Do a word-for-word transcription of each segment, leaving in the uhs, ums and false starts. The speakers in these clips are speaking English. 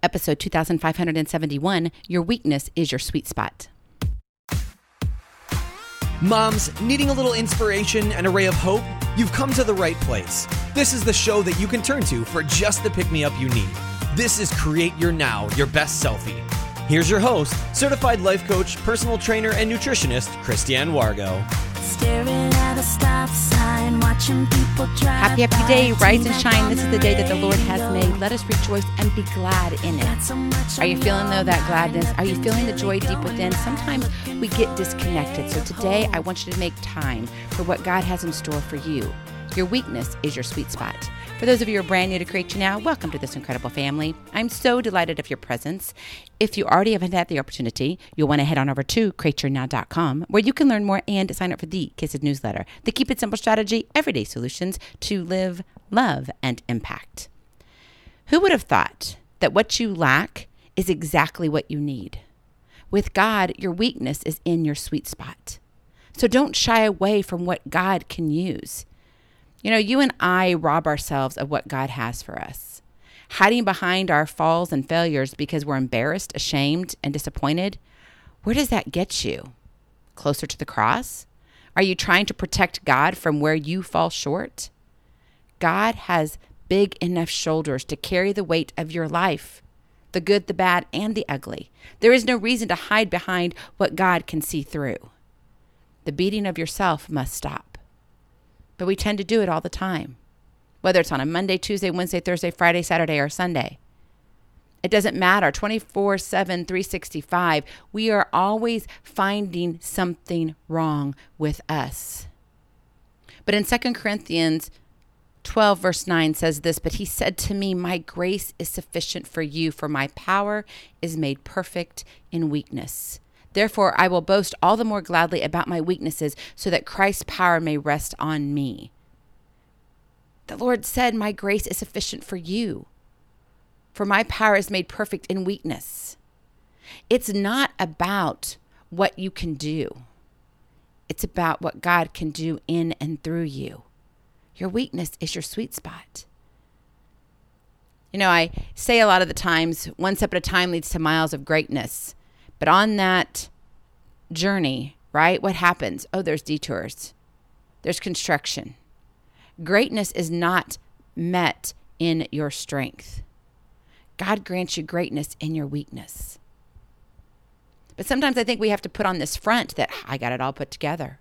episode two thousand five hundred seventy-one, Your Weakness is Your Sweet Spot. Moms, needing a little inspiration and a ray of hope? You've come to the right place. This is the show that you can turn to for just the pick-me-up you need. This is Create Your Now, Your Best Selfie. Here's your host, certified life coach, personal trainer, and nutritionist, Christiane Wargo. Staring at a stop sign, watching people drive. Happy, happy day, rise and shine. This is the day that the Lord has made. Let us rejoice and be glad in it. Are you feeling, though, that gladness? Are you feeling the joy deep within? Sometimes we get disconnected. So today, I want you to make time for what God has in store for you. Your weakness is your sweet spot. For those of you who are brand new to Create Your Now, welcome to this incredible family. I'm so delighted of your presence. If you already haven't had the opportunity, you'll want to head on over to create your now dot com, where you can learn more and sign up for the Kissed newsletter, the Keep It Simple strategy, everyday solutions to live, love, and impact. Who would have thought that what you lack is exactly what you need? With God, your weakness is in your sweet spot. So don't shy away from what God can use. You know, you and I rob ourselves of what God has for us. Hiding behind our falls and failures because we're embarrassed, ashamed, and disappointed. Where does that get you? Closer to the cross? Are you trying to protect God from where you fall short? God has big enough shoulders to carry the weight of your life, the good, the bad, and the ugly. There is no reason to hide behind what God can see through. The beating of yourself must stop. But we tend to do it all the time, whether it's on a Monday, Tuesday, Wednesday, Thursday, Friday, Saturday, or Sunday. It doesn't matter, twenty-four seven, three sixty-five, we are always finding something wrong with us. But in Second Corinthians twelve, verse nine says this, "But he said to me, my grace is sufficient for you, for my power is made perfect in weakness. Therefore, I will boast all the more gladly about my weaknesses so that Christ's power may rest on me." The Lord said, my grace is sufficient for you, for my power is made perfect in weakness. It's not about what you can do. It's about what God can do in and through you. Your weakness is your sweet spot. You know, I say a lot of the times, one step at a time leads to miles of greatness. But on that journey, right, what happens? Oh, there's detours. There's construction. Greatness is not met in your strength. God grants you greatness in your weakness. But sometimes I think we have to put on this front that I got it all put together,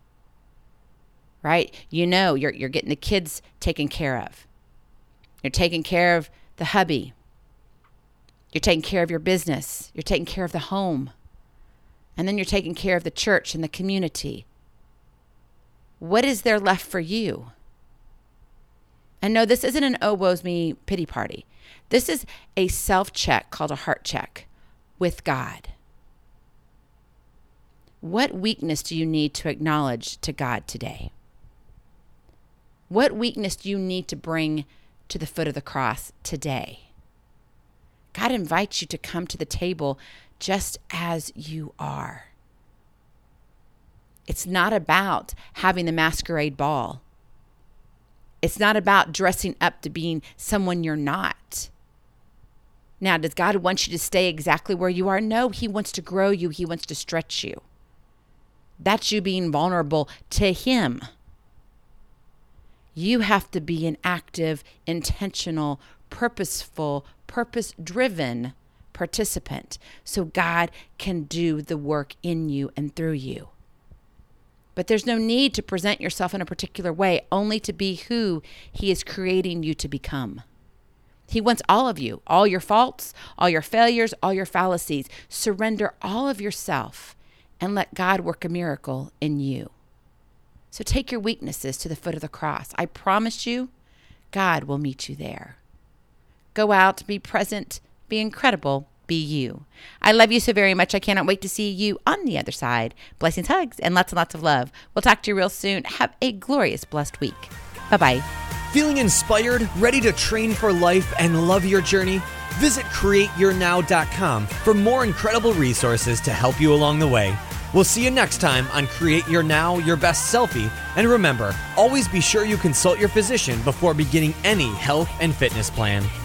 right? You know, you're you're getting the kids taken care of. You're taking care of the hubby. You're taking care of your business. You're taking care of the home. And then you're taking care of the church and the community. What is there left for you? And no, this isn't an oh, woe's me pity party. This is a self-check called a heart check with God. What weakness do you need to acknowledge to God today? What weakness do you need to bring to the foot of the cross today? God invites you to come to the table just as you are. It's not about having the masquerade ball. It's not about dressing up to being someone you're not. Now, does God want you to stay exactly where you are? No, he wants to grow you. He wants to stretch you. That's you being vulnerable to him. You have to be an active, intentional, purposeful, purpose-driven participant so God can do the work in you and through you. But there's no need to present yourself in a particular way, only to be who he is creating you to become. He wants all of you, all your faults, all your failures, all your fallacies. Surrender all of yourself and let God work a miracle in you. So take your weaknesses to the foot of the cross. I promise you, God will meet you there. Go out, be present, be incredible, be you. I love you so very much. I cannot wait to see you on the other side. Blessings, hugs, and lots and lots of love. We'll talk to you real soon. Have a glorious, blessed week. Bye-bye. Feeling inspired, ready to train for life and love your journey? Visit create your now dot com for more incredible resources to help you along the way. We'll see you next time on Create Your Now, Your Best Selfie. And remember, always be sure you consult your physician before beginning any health and fitness plan.